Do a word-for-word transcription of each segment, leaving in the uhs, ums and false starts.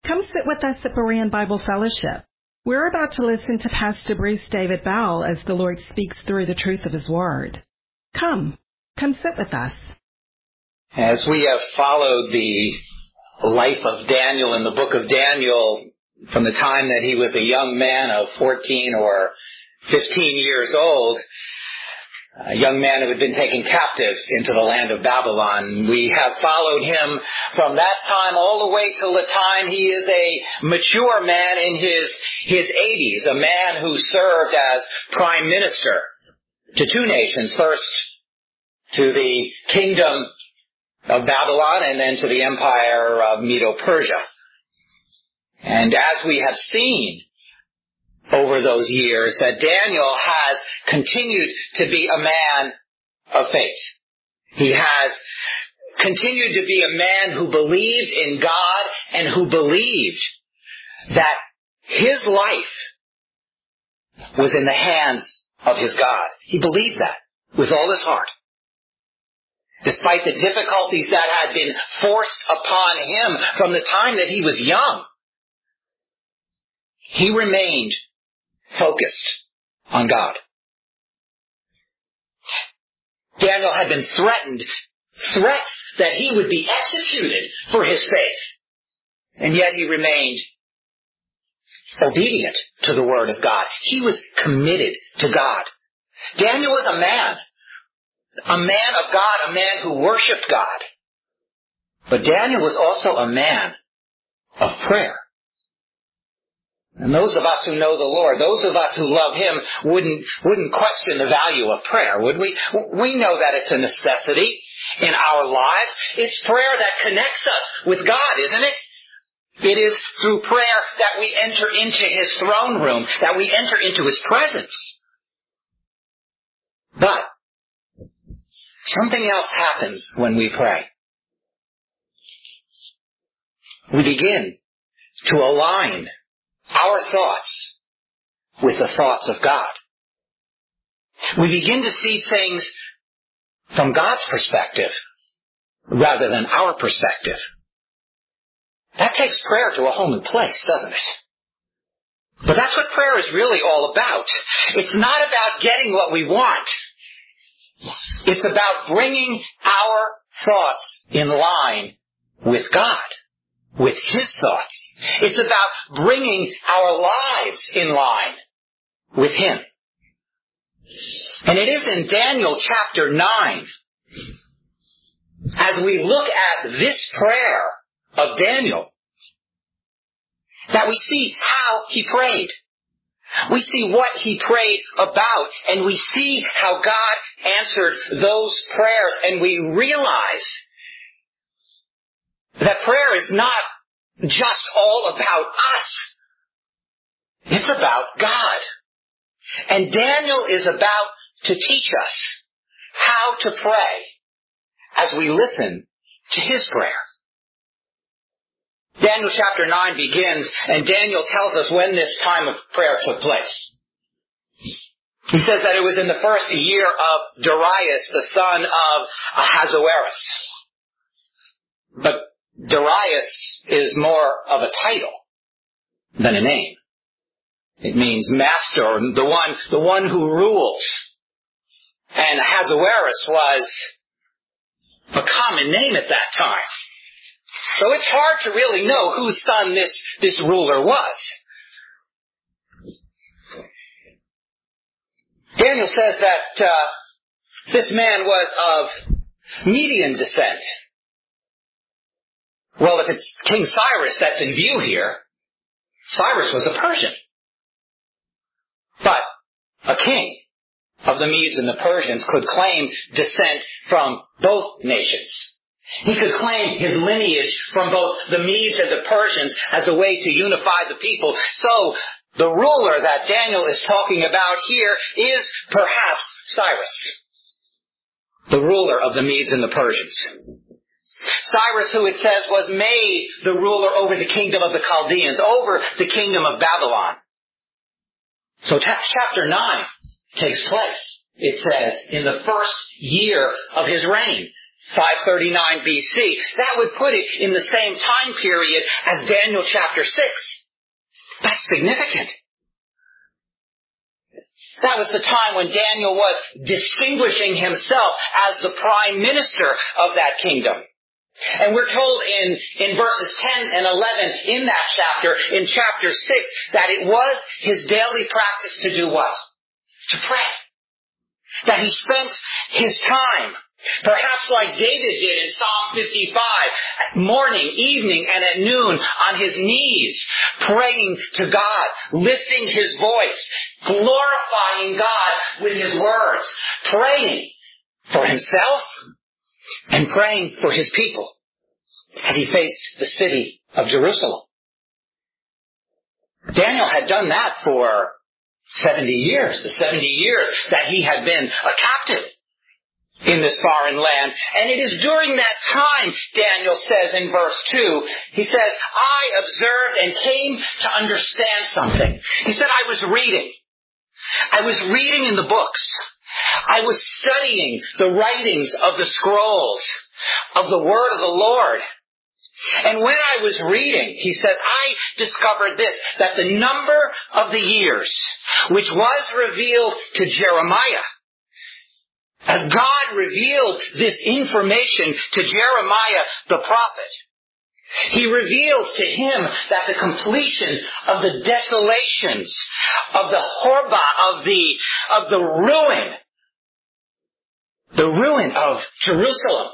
Come sit with us at Berean Bible Fellowship. We're about to listen to Pastor Bruce David Bowell as the Lord speaks through the truth of His Word. Come, come sit with us. As we have followed the life of Daniel in the book of Daniel from the time that he was a young man of fourteen or fifteen years old, a young man who had been taken captive into the land of Babylon. We have followed him from that time all the way till the time he is a mature man in his, his eighties, a man who served as prime minister to two nations, first to the kingdom of Babylon and then to the empire of Medo-Persia. And as we have seen over those years, that Daniel has continued to be a man of faith. He has continued to be a man who believed in God and who believed that his life was in the hands of his God. He believed that with all his heart. Despite the difficulties that had been forced upon him from the time that he was young, he remained focused on God. Daniel had been threatened, threats that he would be executed for his faith. And yet he remained obedient to the Word of God. He was committed to God. Daniel was a man, a man of God, a man who worshiped God. But Daniel was also a man of prayer. And those of us who know the Lord, those of us who love Him, wouldn't wouldn't question the value of prayer, would we? We know that it's a necessity in our lives. It's prayer that connects us with God, isn't it? It is through prayer that we enter into His throne room, that we enter into His presence. But something else happens when we pray. We begin to align our thoughts with the thoughts of God. We begin to see things from God's perspective rather than our perspective. That takes prayer to a whole new place, doesn't it? But that's what prayer is really all about. It's not about getting what we want. It's about bringing our thoughts in line with God, with His thoughts. It's about bringing our lives in line with Him. And it is in Daniel chapter nine, as we look at this prayer of Daniel, that we see how he prayed. We see what he prayed about, and we see how God answered those prayers, and we realize that prayer is not just all about us. It's about God. And Daniel is about to teach us how to pray as we listen to his prayer. Daniel chapter nine begins, and Daniel tells us when this time of prayer took place. He says that it was in the first year of Darius, the son of Ahasuerus. But Darius is more of a title than a name. It means master, the one, the one who rules. And Ahasuerus was a common name at that time. So it's hard to really know whose son this, this ruler was. Daniel says that uh, this man was of Median descent. Well, if it's King Cyrus that's in view here, Cyrus was a Persian. But a king of the Medes and the Persians could claim descent from both nations. He could claim his lineage from both the Medes and the Persians as a way to unify the people. So the ruler that Daniel is talking about here is perhaps Cyrus, the ruler of the Medes and the Persians. Cyrus, who it says was made the ruler over the kingdom of the Chaldeans, over the kingdom of Babylon. So t- chapter nine takes place, it says, in the first year of his reign. five thirty-nine B C. That would put it in the same time period as Daniel chapter six. That's significant. That was the time when Daniel was distinguishing himself as the prime minister of that kingdom. And we're told in, in verses ten and eleven in that chapter, in chapter six, that it was his daily practice to do what? To pray. That he spent his time, perhaps like David did in Psalm fifty-five, morning, evening, and at noon, on his knees, praying to God, lifting his voice, glorifying God with his words, praying for himself and praying for his people as he faced the city of Jerusalem. Daniel had done that for seventy years, the seventy years that he had been a captive in this foreign land. And it is during that time, Daniel says in verse two, he says, I observed and came to understand something. He said, I was reading. I was reading in the books. I was studying the writings of the scrolls of the word of the Lord. And when I was reading, he says, I discovered this, that the number of the years which was revealed to Jeremiah, as God revealed this information to Jeremiah the prophet, he revealed to him that the completion of the desolations, of the horba, of the, of the ruin, the ruin of Jerusalem,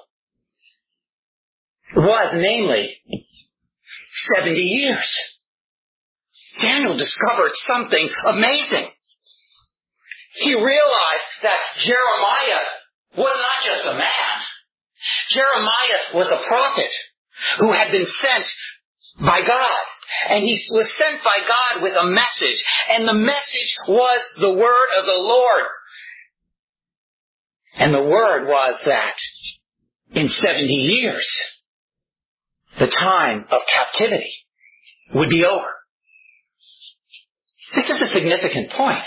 was namely seventy years. Daniel discovered something amazing. He realized that Jeremiah was not just a man. Jeremiah was a prophet who had been sent by God. And he was sent by God with a message. And the message was the word of the Lord. And the word was that in seventy years, the time of captivity would be over. This is a significant point.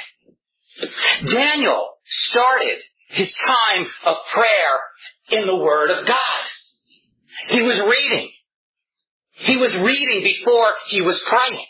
Daniel started his time of prayer in the Word of God. He was reading. He was reading before he was praying.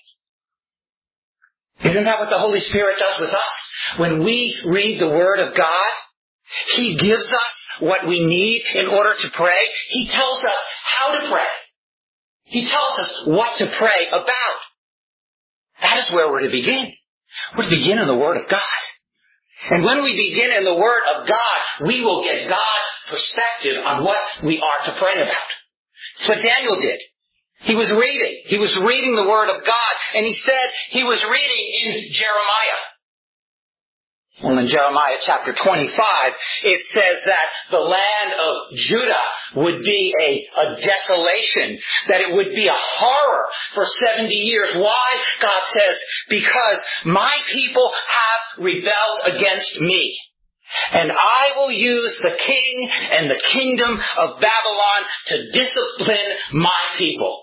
Isn't that what the Holy Spirit does with us? When we read the Word of God, He gives us what we need in order to pray. He tells us how to pray. He tells us what to pray about. That is where we're to begin. We're to begin in the Word of God. And when we begin in the Word of God, we will get God's perspective on what we are to pray about. That's what Daniel did. He was reading. He was reading the Word of God. And he said he was reading in Jeremiah. Well, in Jeremiah chapter twenty-five, it says that the land of Judah would be a, a desolation, that it would be a horror for seventy years. Why? God says, because my people have rebelled against me. And I will use the king and the kingdom of Babylon to discipline my people.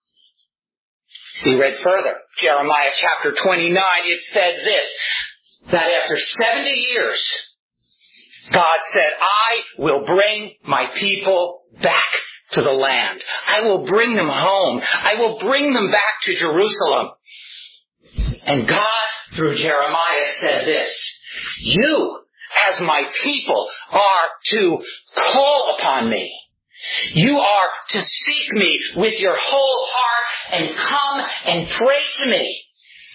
See, read further. Jeremiah chapter twenty-nine, it said this, that after seventy years, God said, I will bring my people back to the land. I will bring them home. I will bring them back to Jerusalem. And God, through Jeremiah, said this, you, as my people, are to call upon me. You are to seek me with your whole heart and come and pray to me.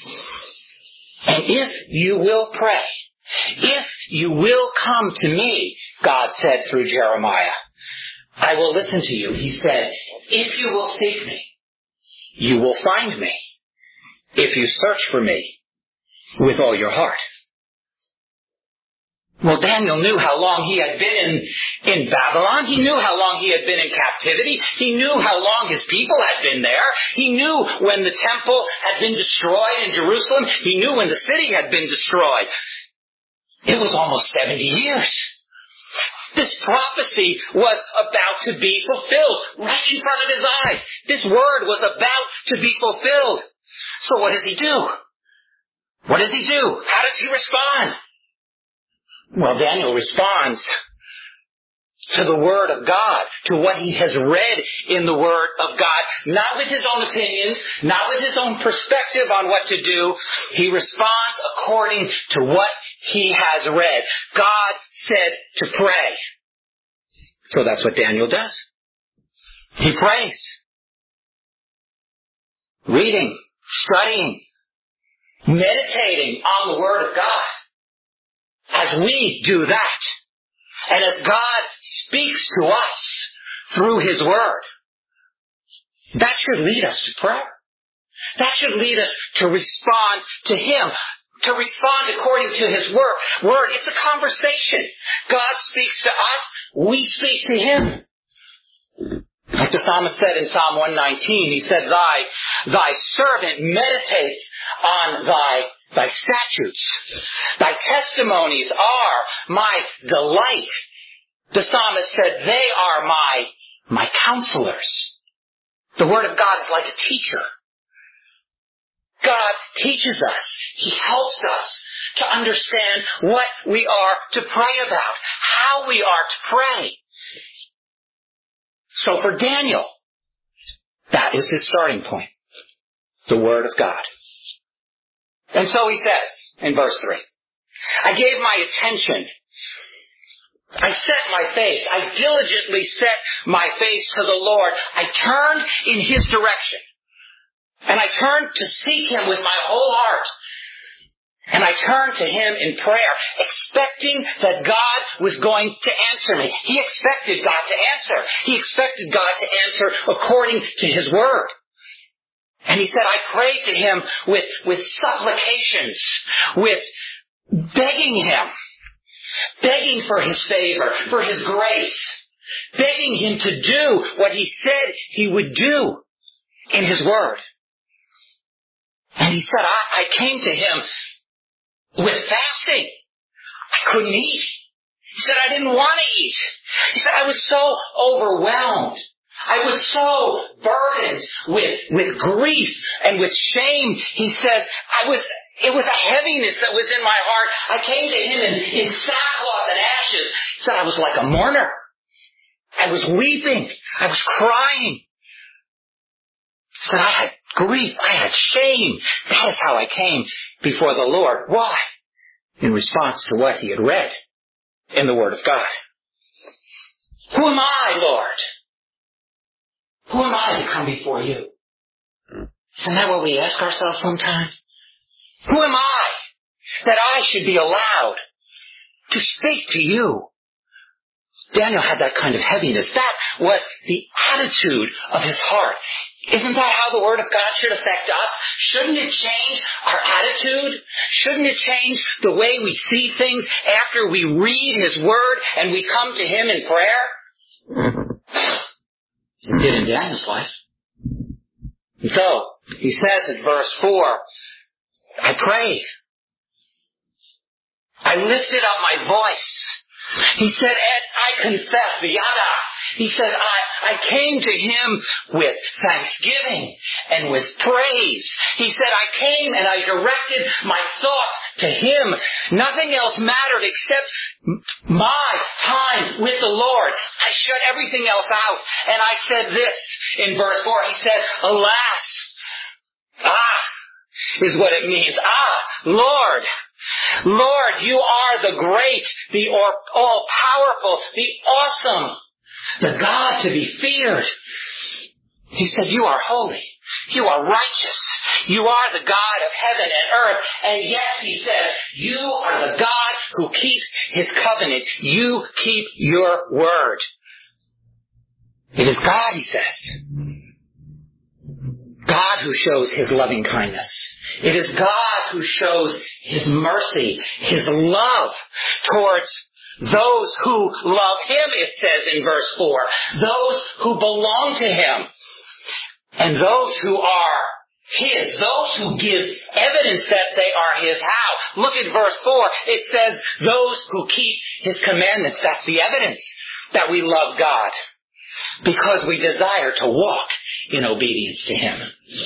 And if you will pray, if you will come to me, God said through Jeremiah, I will listen to you. He said, if you will seek me, you will find me. If you search for me with all your heart. Well, Daniel knew how long he had been in, in Babylon. He knew how long he had been in captivity. He knew how long his people had been there. He knew when the temple had been destroyed in Jerusalem. He knew when the city had been destroyed. It was almost seventy years. This prophecy was about to be fulfilled right in front of his eyes. This word was about to be fulfilled. So what does he do? What does he do? How does he respond? Well, Daniel responds to the Word of God, to what he has read in the Word of God, not with his own opinions, not with his own perspective on what to do. He responds according to what he has read. God said to pray. So that's what Daniel does. He prays. Reading, studying, meditating on the Word of God. As we do that, and as God speaks to us through his Word, that should lead us to prayer. That should lead us to respond to him, to respond according to his word. Word. It's a conversation. God speaks to us, we speak to him. Like the psalmist said in Psalm one nineteen, he said, Thy, thy servant meditates on thy, thy statutes. Thy testimonies are my delight. The psalmist said, they are my, my counselors. The Word of God is like a teacher. God teaches us. He helps us to understand what we are to pray about, how we are to pray. So for Daniel, that is his starting point. The Word of God. And so he says in verse three, I gave my attention. I set my face. I diligently set my face to the Lord. I turned in his direction. And I turned to seek him with my whole heart. And I turned to him in prayer, expecting that God was going to answer me. He expected God to answer. He expected God to answer according to his word. And he said, I prayed to him with, with supplications, with begging him, begging for his favor, for his grace, begging him to do what he said he would do in his word. And he said, I, I came to him with fasting. I couldn't eat. He said, I didn't want to eat. He said, I was so overwhelmed. I was so burdened with, with grief and with shame. He says, I was, it was a heaviness that was in my heart. I came to him in, in sackcloth and ashes. He said, I was like a mourner. I was weeping. I was crying. He said, I had grief. I had shame. That is how I came before the Lord. Why? In response to what he had read in the Word of God. Who am I, Lord? Who am I to come before you? Isn't that what we ask ourselves sometimes? Who am I that I should be allowed to speak to you? Daniel had that kind of heaviness. That was the attitude of his heart. Isn't that how the Word of God should affect us? Shouldn't it change our attitude? Shouldn't it change the way we see things after we read his Word and we come to him in prayer? It did in Daniel's life. And so, he says in verse four, I prayed. I lifted up my voice. He said, and I confess, Yada. He said, I, I came to him with thanksgiving and with praise. He said, I came and I directed my thoughts to him. Nothing else mattered except my time with the Lord. I shut everything else out. And I said this in verse four. He said, alas, ah, is what it means. Ah, Lord. Lord, you are the great, the all-powerful, the awesome, the God to be feared. He said, you are holy. You are righteous. You are the God of heaven and earth. And yes, he says, you are the God who keeps his covenant. You keep your word. It is God, he says. God who shows his loving kindness. It is God who shows his mercy, his love towards those who love him, it says in verse four. Those who belong to him. And those who are his. Those who give evidence that they are his. How? Look at verse four. It says, those who keep his commandments. That's the evidence that we love God. Because we desire to walk in obedience to him.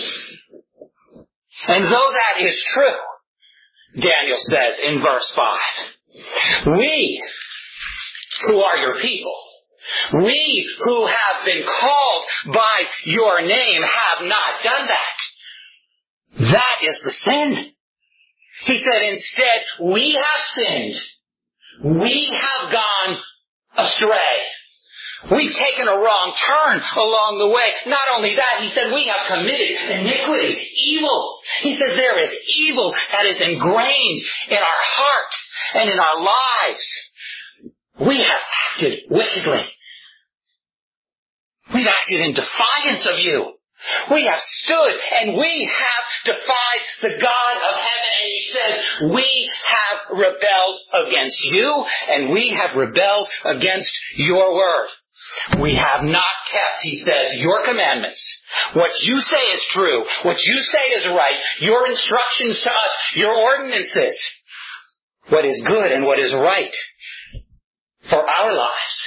And though that is true, Daniel says in verse five, we who are your people, We who have been called by your name have not done that. That is the sin. He said, instead, we have sinned. We have gone astray. We've taken a wrong turn along the way. Not only that, he said, we have committed iniquity, evil. He says there is evil that is ingrained in our heart and in our lives. We have acted wickedly. We've acted in defiance of you. We have stood and we have defied the God of heaven. And he says, we have rebelled against you and we have rebelled against your word. We have not kept, he says, your commandments. What you say is true. What you say is right. Your instructions to us, your ordinances. What is good and what is right for our lives.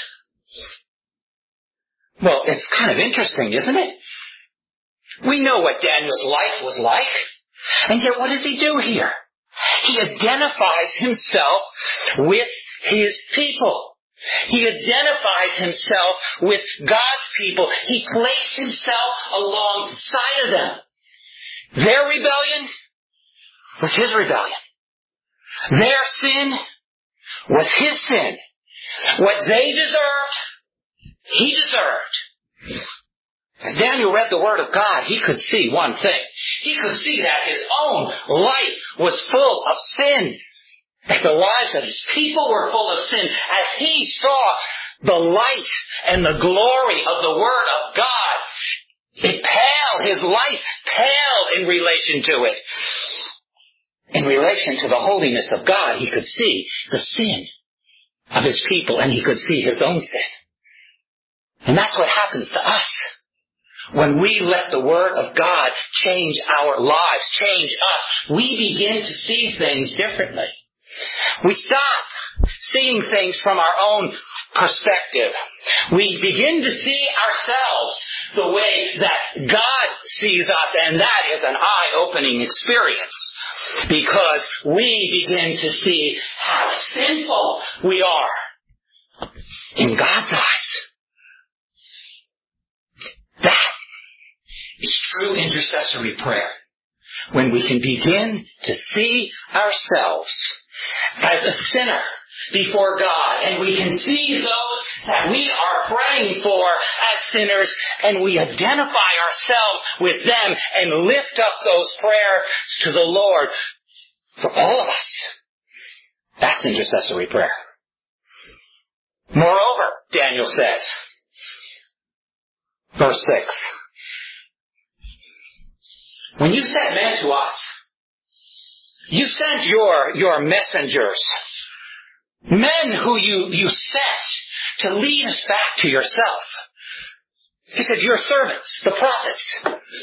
Well, it's kind of interesting, isn't it? We know what Daniel's life was like. And yet what does he do here? He identifies himself with his people. He identifies himself with God's people. He placed himself alongside of them. Their rebellion was his rebellion. Their sin was his sin. What they deserved, he deserved. As Daniel read the Word of God, he could see one thing. He could see that his own life was full of sin. That the lives of his people were full of sin. As he saw the light and the glory of the Word of God, it paled, his life paled in relation to it. In relation to the holiness of God, he could see the sin of his people and he could see his own sin. And that's what happens to us. When we let the Word of God change our lives, change us, we begin to see things differently. We stop seeing things from our own perspective. We begin to see ourselves the way that God sees us, and that is an eye-opening experience. Because we begin to see how sinful we are in God's eyes. That is true intercessory prayer. When we can begin to see ourselves as a sinner before God, and we can see those that we are praying for as sinners, and we identify ourselves with them and lift up those prayers to the Lord for all of us. That's intercessory prayer. Moreover, Daniel says, verse six, when you sent men to us, you sent your, your messengers, men who you, you sent to lead us back to yourself. He said, your servants, the prophets.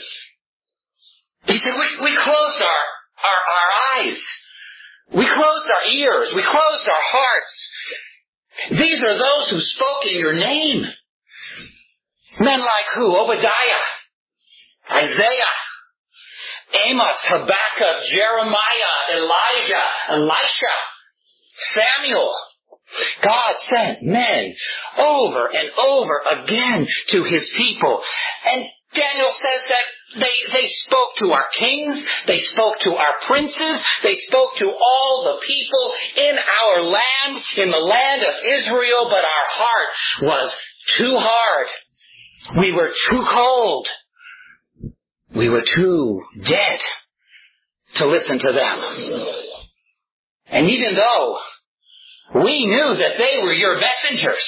He said, we, we closed our, our, our eyes. We closed our ears. We closed our hearts. These are those who spoke in your name. Men like who? Obadiah, Isaiah, Amos, Habakkuk, Jeremiah, Elijah, Elisha, Samuel. God sent men over and over again to his people. And Daniel says that they, they spoke to our kings, they spoke to our princes, they spoke to all the people in our land, in the land of Israel, but our heart was too hard. We were too cold. We were too dead to listen to them. And even though we knew that they were your messengers,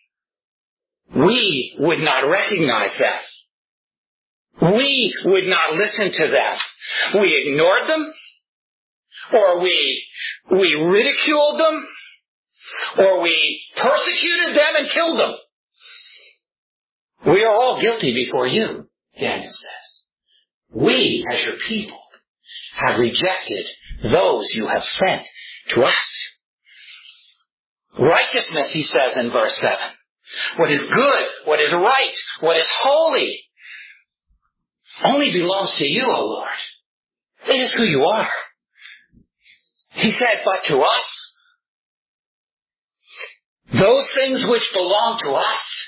we would not recognize them. We would not listen to them. We ignored them, or we, we ridiculed them, or we persecuted them and killed them. We are all guilty before you, Daniel says. We, as your people, have rejected those you have sent to us. Righteousness, he says in verse seven. What is good, what is right, what is holy, only belongs to you, O Lord. It is who you are. He said, but to us, those things which belong to us.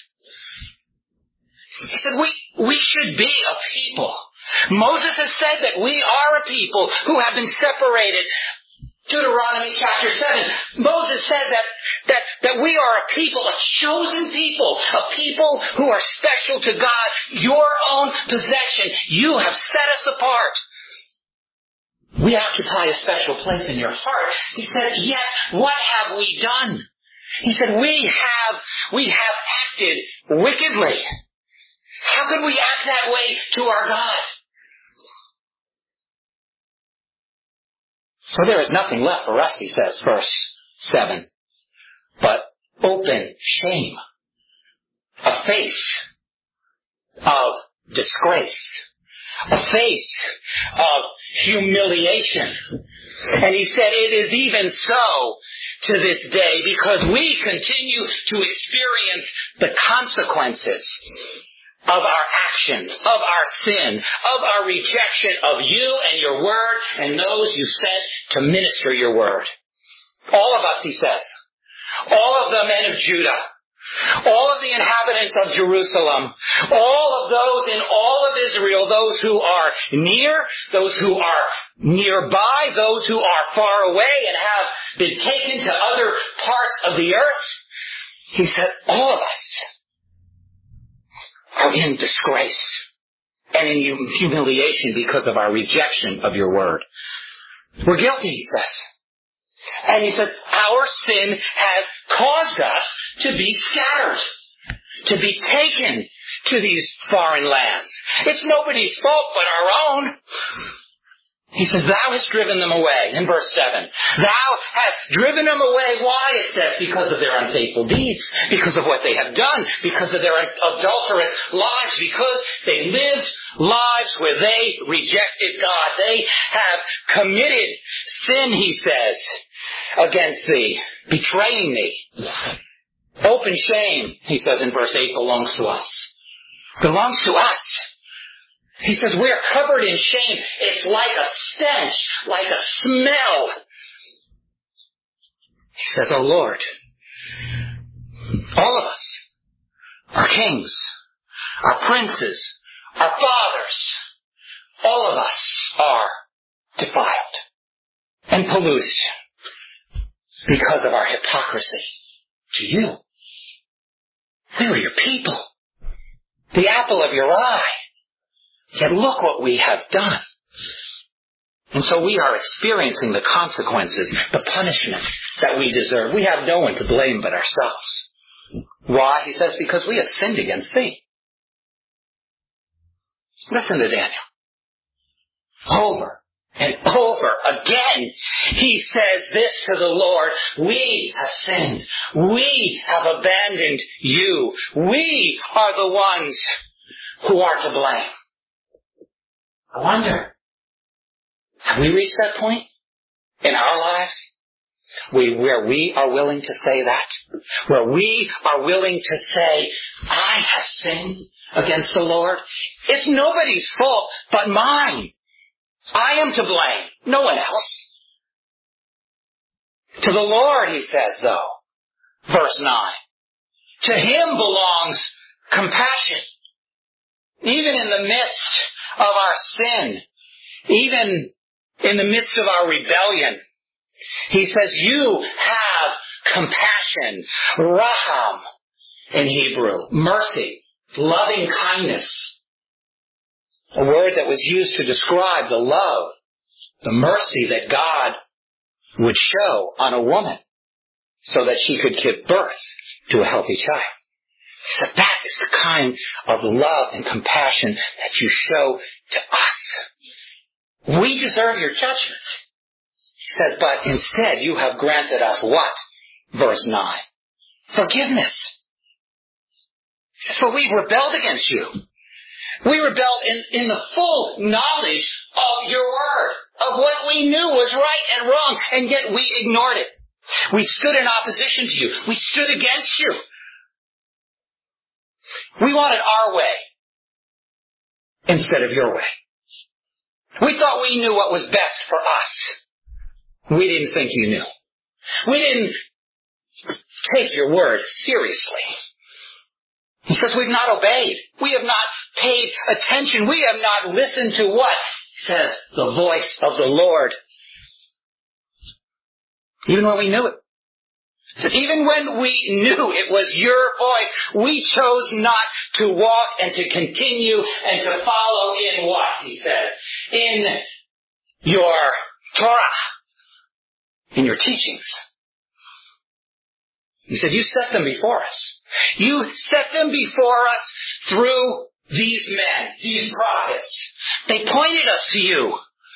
He said we, we should be a people. Moses has said that we are a people who have been separated. Deuteronomy chapter seven. Moses said that, that, that we are a people, a chosen people, a people who are special to God, your own possession. You have set us apart. We occupy a special place in your heart. He said, yet what have we done? He said, we have, we have acted wickedly. How could we act that way to our God? So there is nothing left for us, he says, verse seven, but open shame, a face of disgrace, a face of humiliation. And he said it is even so to this day because we continue to experience the consequences of our actions, of our sin, of our rejection of you and your word and those you sent to minister your word. All of us, he says, all of the men of Judah, all of the inhabitants of Jerusalem, all of those in all of Israel, those who are near, those who are nearby, those who are far away and have been taken to other parts of the earth, he said, all of us are in disgrace and in humiliation because of our rejection of your word. We're guilty, he says. And he says, our sin has caused us to be scattered, to be taken to these foreign lands. It's nobody's fault but our own. He says, thou hast driven them away, in verse seven. Thou hast driven them away. Why? It says, because of their unfaithful deeds, because of what they have done, because of their adulterous lives, because they lived lives where they rejected God. They have committed sin, he says, against thee, betraying thee. Open shame, he says in verse eight, belongs to us. Belongs to us. He says, we're covered in shame. It's like a stench, like a smell. He says, oh Lord, all of us, our kings, our princes, our fathers, all of us are defiled and polluted because of our hypocrisy to you. We were your people, the apple of your eye. Yet look what we have done. And so we are experiencing the consequences, the punishment that we deserve. We have no one to blame but ourselves. Why? He says, because we have sinned against thee. Listen to Daniel. Over and over again, he says this to the Lord. We have sinned. We have abandoned you. We are the ones who are to blame. I wonder, have we reached that point in our lives we, where we are willing to say that? Where we are willing to say, I have sinned against the Lord. It's nobody's fault but mine. I am to blame, no one else. To the Lord, he says, though, verse nine, to him belongs compassion. Even in the midst of our sin, even in the midst of our rebellion, he says, you have compassion, raham in Hebrew, mercy, loving kindness, a word that was used to describe the love, the mercy that God would show on a woman so that she could give birth to a healthy child. So that is the kind of love and compassion that you show to us. We deserve your judgment. He says, but instead you have granted us what? Verse nine. Forgiveness. He says, for we've rebelled against you. We rebelled in, in the full knowledge of your word, of what we knew was right and wrong, and yet we ignored it. We stood in opposition to you. We stood against you. We wanted our way instead of your way. We thought we knew what was best for us. We didn't think you knew. We didn't take your word seriously. He says we've not obeyed. We have not paid attention. We have not listened to what? He says, the voice of the Lord. Even when we knew it. So even when we knew it was your voice, we chose not to walk and to continue and to follow in what? He says, in your Torah, in your teachings. He said, you set them before us. You set them before us through these men, these prophets. They pointed us to you.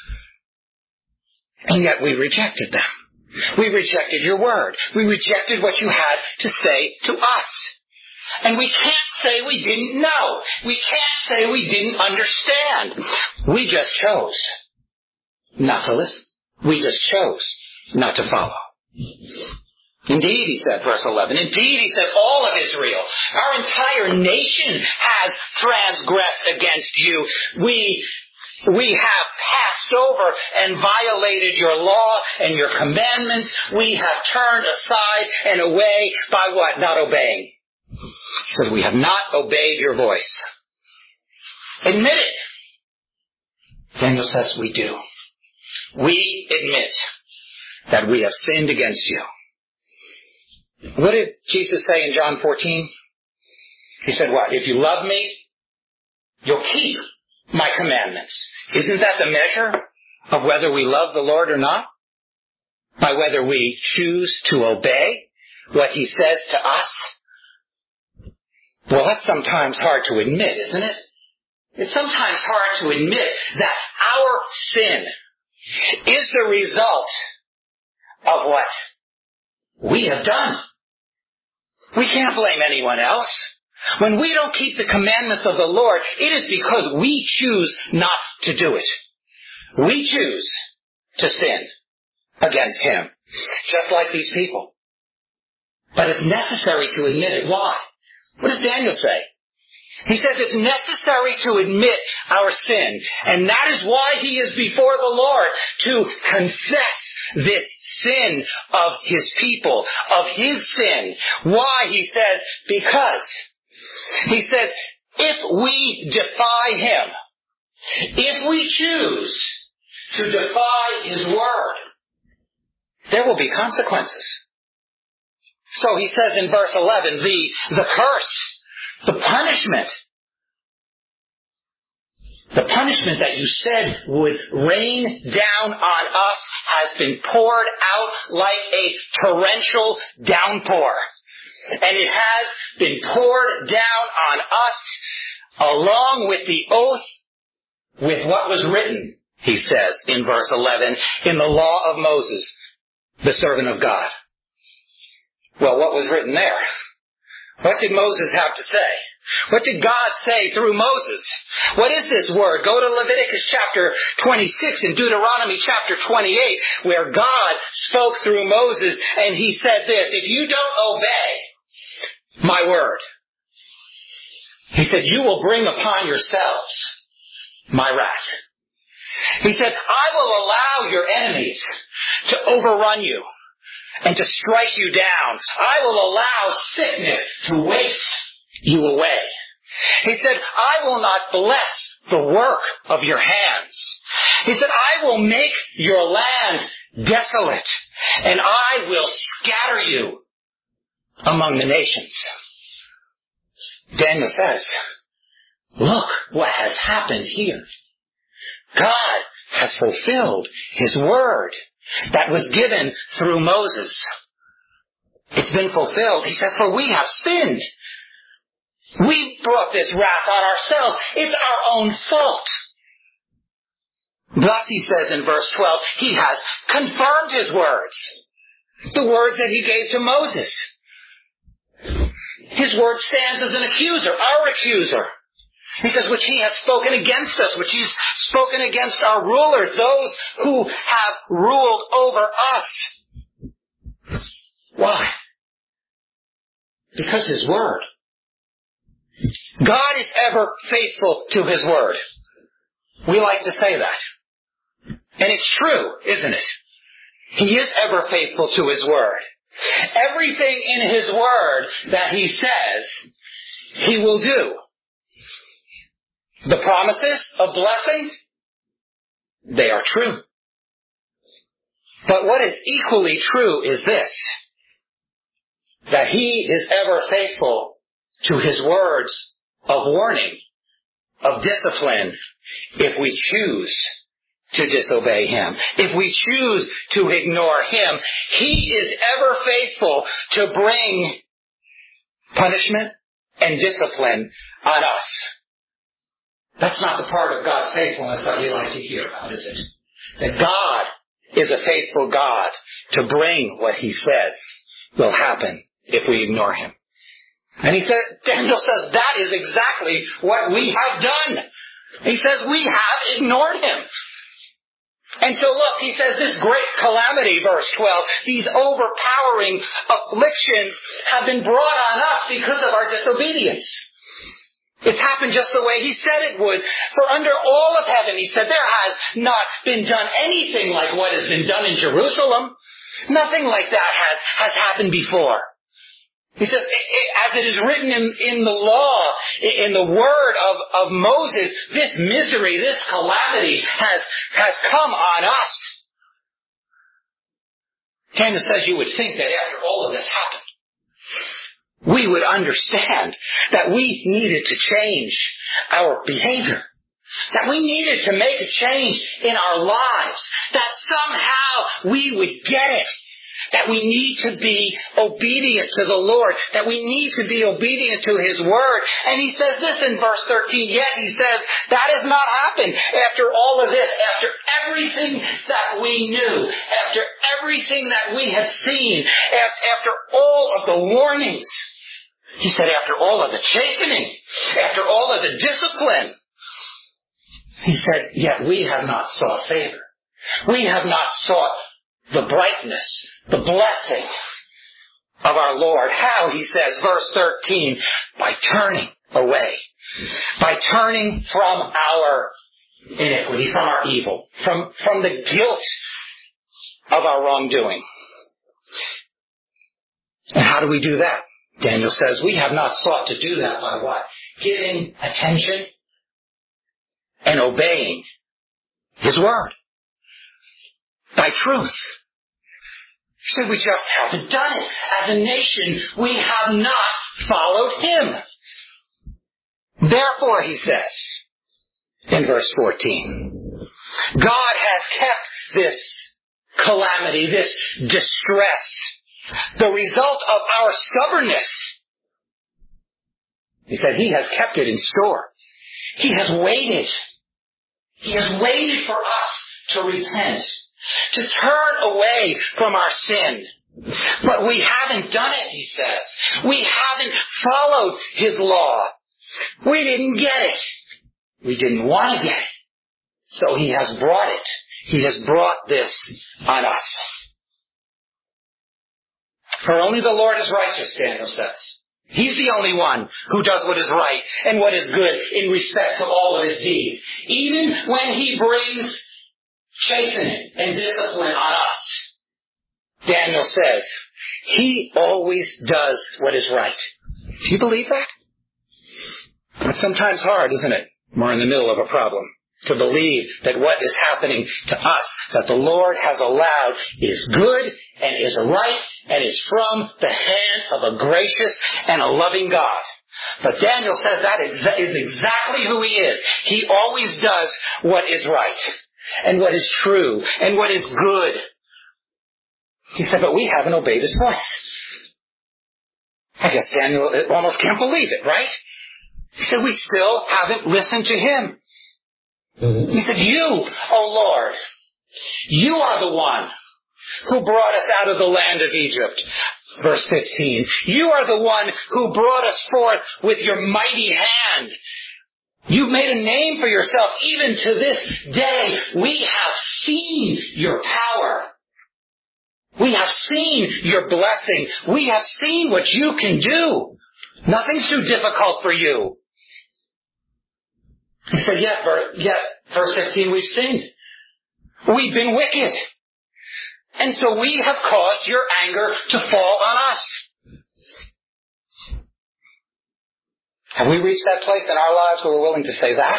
And yet we rejected them. We rejected your word. We rejected what you had to say to us. And we can't say we didn't know. We can't say we didn't understand. We just chose not to listen. We just chose not to follow. Indeed, he said, verse eleven, indeed, he says, all of Israel, our entire nation has transgressed against you. We We have passed over and violated your law and your commandments. We have turned aside and away by what? Not obeying. He says, we have not obeyed your voice. Admit it. Daniel says, we do. We admit that we have sinned against you. What did Jesus say in John fourteen? He said what? If you love me, you'll keep my commandments. Isn't that the measure of whether we love the Lord or not? By whether we choose to obey what he says to us? Well, that's sometimes hard to admit, isn't it? It's sometimes hard to admit that our sin is the result of what we have done. We can't blame anyone else. When we don't keep the commandments of the Lord, it is because we choose not to do it. We choose to sin against him, just like these people. But it's necessary to admit it. Why? What does Daniel say? He says it's necessary to admit our sin. And that is why he is before the Lord, to confess this sin of his people, of his sin. Why? He says, because he says, if we defy him, if we choose to defy his word, there will be consequences. So he says in verse eleven, the, the curse, the punishment, the punishment that you said would rain down on us has been poured out like a torrential downpour. And it has been poured down on us along with the oath with what was written, he says in verse eleven, in the law of Moses, the servant of God. Well, what was written there? What did Moses have to say? What did God say through Moses? What is this word? Go to Leviticus chapter twenty-six and Deuteronomy chapter twenty-eight, where God spoke through Moses, and he said this, if you don't obey my word, he said, you will bring upon yourselves my wrath. He said, I will allow your enemies to overrun you and to strike you down. I will allow sickness to waste you away. He said, I will not bless the work of your hands. He said, I will make your land desolate, and I will scatter you among the nations. Daniel says, look what has happened here. God has fulfilled his word that was given through Moses. It's been fulfilled. He says, for we have sinned. We brought this wrath on ourselves. It's our own fault. Thus, he says in verse twelve, he has confirmed his words. The words that he gave to Moses. His word stands as an accuser, our accuser. Because which he has spoken against us, which he's spoken against our rulers, those who have ruled over us. Why? Because his word. God is ever faithful to his word. We like to say that. And it's true, isn't it? He is ever faithful to his word. Everything in His Word that He says, He will do. The promises of blessing, they are true. But what is equally true is this, that He is ever faithful to His words of warning, of discipline, if we choose to disobey Him. If we choose to ignore Him, He is ever faithful to bring punishment and discipline on us. That's not the part of God's faithfulness that we like to hear about, is it? That God is a faithful God to bring what He says will happen if we ignore Him. And he said, Daniel says that is exactly what we have done. He says we have ignored Him. And so look, he says this great calamity, verse twelve, these overpowering afflictions have been brought on us because of our disobedience. It's happened just the way He said it would. For under all of heaven, He said, there has not been done anything like what has been done in Jerusalem. Nothing like that has, has happened before. He says, it, it, as it is written in, in the law, in the word of, of Moses, this misery, this calamity has, has come on us. Daniel says you would think that after all of this happened, we would understand that we needed to change our behavior. That we needed to make a change in our lives. That somehow we would get it. That we need to be obedient to the Lord. That we need to be obedient to His Word. And he says this in verse thirteen. Yet he says that has not happened after all of this. After everything that we knew. After everything that we had seen. After all of the warnings. He said after all of the chastening. After all of the discipline. He said, yet we have not sought favor. We have not sought the brightness, the blessing of our Lord. How, he says, verse thirteen, by turning away. By turning from our iniquity, from our evil, from, from the guilt of our wrongdoing. And how do we do that? Daniel says, we have not sought to do that by what? Giving attention and obeying His Word. By truth. He said we just haven't done it. As a nation, we have not followed Him. Therefore, he says, in verse fourteen, God has kept this calamity, this distress, the result of our stubbornness. He said He has kept it in store. He has waited. He has waited for us to repent, to turn away from our sin. But we haven't done it, he says. We haven't followed His law. We didn't get it. We didn't want to get it. So He has brought it. He has brought this on us. For only the Lord is righteous, Daniel says. He's the only one who does what is right and what is good in respect to all of His deeds. Even when He brings chastening and discipline on us, Daniel says, He always does what is right. Do you believe that? It's sometimes hard, isn't it? We're in the middle of a problem. To believe that what is happening to us, that the Lord has allowed, is good and is right and is from the hand of a gracious and a loving God. But Daniel says that is exactly who He is. He always does what is right and what is true and what is good. He said, but we haven't obeyed His voice. I guess Daniel almost can't believe it, right? He said, we still haven't listened to Him. He said, you, O Lord, you are the one who brought us out of the land of Egypt. Verse fifteen, you are the one who brought us forth with your mighty hand. You've made a name for yourself. Even to this day, we have seen your power. We have seen your blessing. We have seen what you can do. Nothing's too difficult for you. He said, yet, yet, verse fifteen, we've sinned. We've been wicked. And so we have caused your anger to fall on us. Have we reached that place in our lives where we're willing to say that?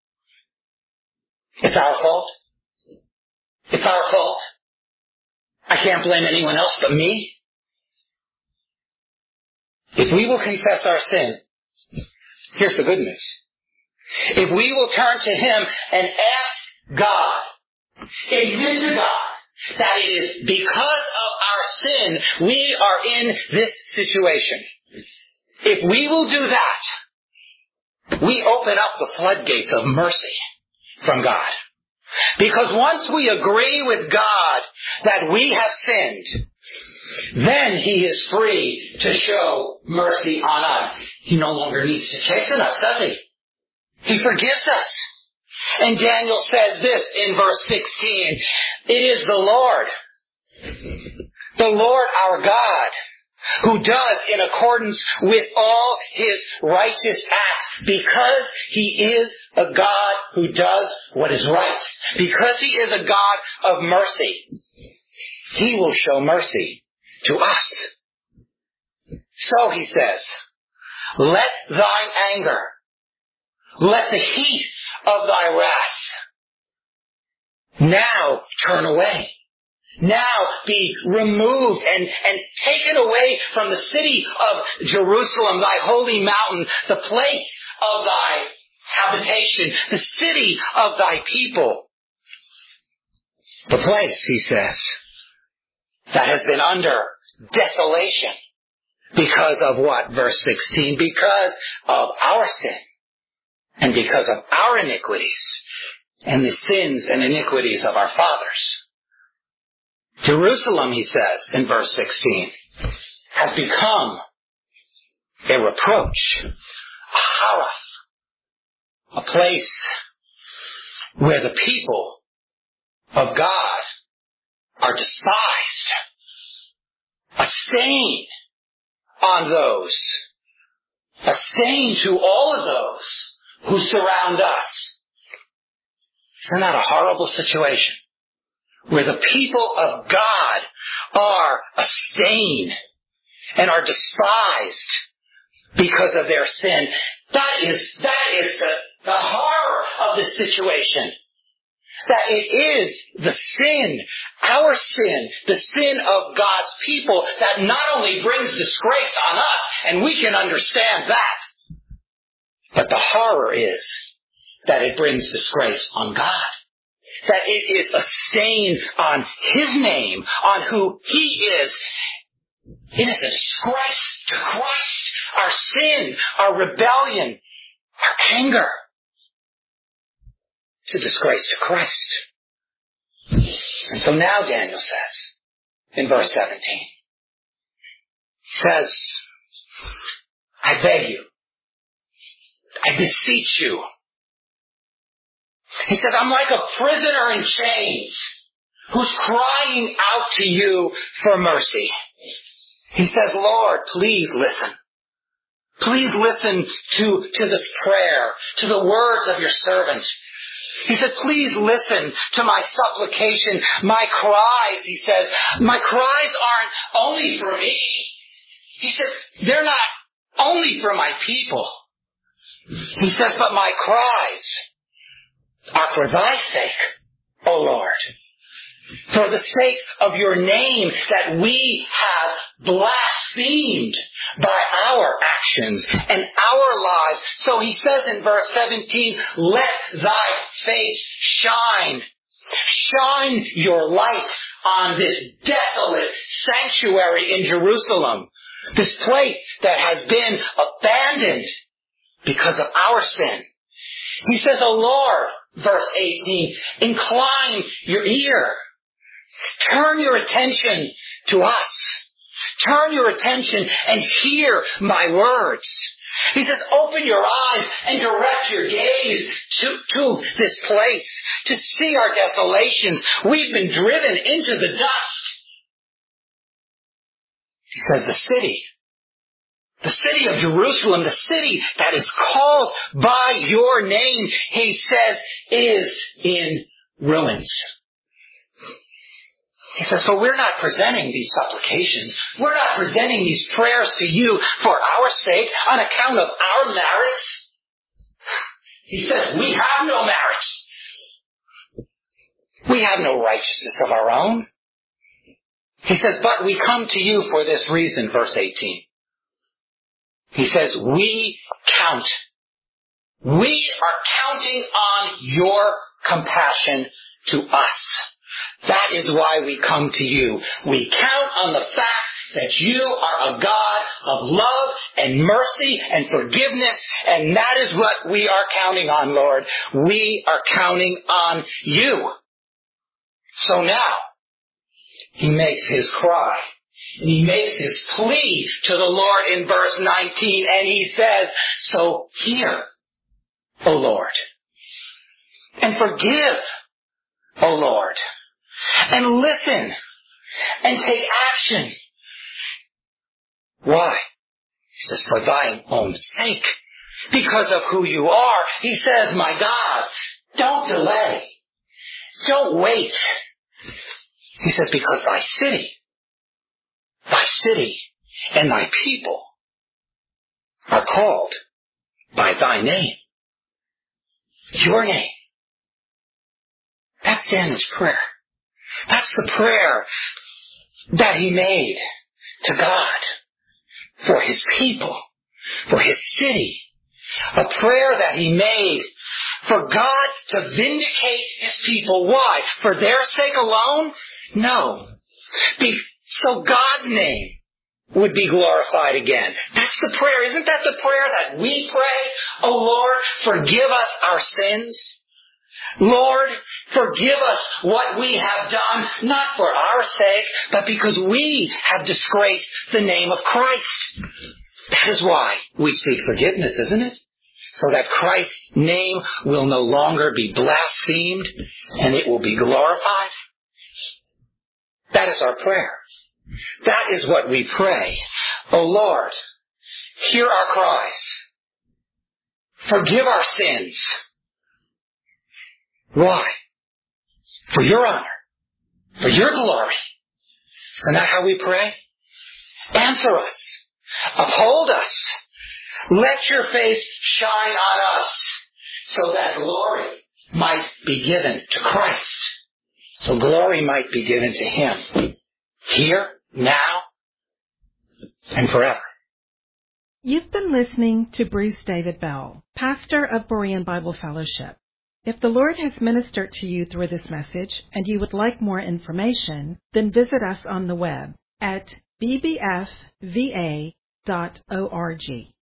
It's our fault. It's our fault. I can't blame anyone else but me. If we will confess our sin, here's the good news. If we will turn to Him and ask God, admit to God that it is because of our sin we are in this situation. If we will do that, we open up the floodgates of mercy from God. Because once we agree with God that we have sinned, then He is free to show mercy on us. He no longer needs to chasten us, does He? He forgives us. And Daniel says this in verse sixteen, it is the Lord, the Lord our God, who does in accordance with all His righteous acts, because He is a God who does what is right. Because He is a God of mercy, He will show mercy to us. So He says, let thine anger, let the heat of thy wrath now turn away. Now be removed and, and taken away from the city of Jerusalem, thy holy mountain, the place of thy habitation, the city of thy people. The place, he says, that has been under desolation. Because of what? Verse sixteen. Because of our sin. And because of our iniquities. And the sins and iniquities of our fathers. Jerusalem, he says in verse sixteen, has become a reproach, a haraf, a place where the people of God are despised, a stain on those, a stain to all of those who surround us. Isn't that a horrible situation? Where the people of God are a stain and are despised because of their sin. That is, that is the, the horror of this situation. That it is the sin, our sin, the sin of God's people that not only brings disgrace on us, and we can understand that, but the horror is that it brings disgrace on God. That it is a stain on His name, on who He is. It is a disgrace to Christ. Our sin, our rebellion, our anger. It's a disgrace to Christ. And so now Daniel says, in verse seventeen, he says, I beg you, I beseech you. He says, I'm like a prisoner in chains who's crying out to you for mercy. He says, Lord, please listen. Please listen to, to this prayer, to the words of your servant. He said, please listen to my supplication, my cries. He says, my cries aren't only for me. He says, they're not only for my people. He says, but my cries are for thy sake, O Lord. For the sake of your name that we have blasphemed by our actions and our lives. So he says in verse seventeen, let thy face shine. Shine your light on this desolate sanctuary in Jerusalem. This place that has been abandoned because of our sin. He says, O Lord, verse eighteen, incline your ear. Turn your attention to us. Turn your attention and hear my words. He says, open your eyes and direct your gaze to, to this place, to see our desolations. We've been driven into the dust. He says, the city, the city of Jerusalem, the city that is called by your name, he says, is in ruins. He says, for we're not presenting these supplications. We're not presenting these prayers to you for our sake on account of our merits. He says, we have no merit. We have no righteousness of our own. He says, but we come to you for this reason, verse eighteen. He says, we count. We are counting on your compassion to us. That is why we come to you. We count on the fact that you are a God of love and mercy and forgiveness, and that is what we are counting on, Lord. We are counting on you. So now, he makes his cry. And he makes his plea to the Lord in verse nineteen, and he says, so hear, O Lord, and forgive, O Lord, and listen, and take action. Why? He says, for thine own sake, because of who you are. He says, my God, don't delay. Don't wait. He says, because thy city, thy city and thy people are called by thy name. Your name. That's Daniel's prayer. That's the prayer that he made to God for his people, for his city. A prayer that he made for God to vindicate his people. Why? For their sake alone? No. Be, so God's name would be glorified again. That's the prayer. Isn't that the prayer that we pray? Oh Lord, forgive us our sins. Lord, forgive us what we have done, not for our sake, but because we have disgraced the name of Christ. That is why we seek forgiveness, isn't it? So that Christ's name will no longer be blasphemed and it will be glorified. That is our prayer. That is what we pray. O Lord, hear our cries. Forgive our sins. Why? For your honor. For your glory. Isn't that how we pray? Answer us. Uphold us. Let your face shine on us so that glory might be given to Christ. So glory might be given to him. Here, now, and forever. You've been listening to Bruce David Bell, pastor of Berean Bible Fellowship. If the Lord has ministered to you through this message and you would like more information, then visit us on the web at b b f v a dot org.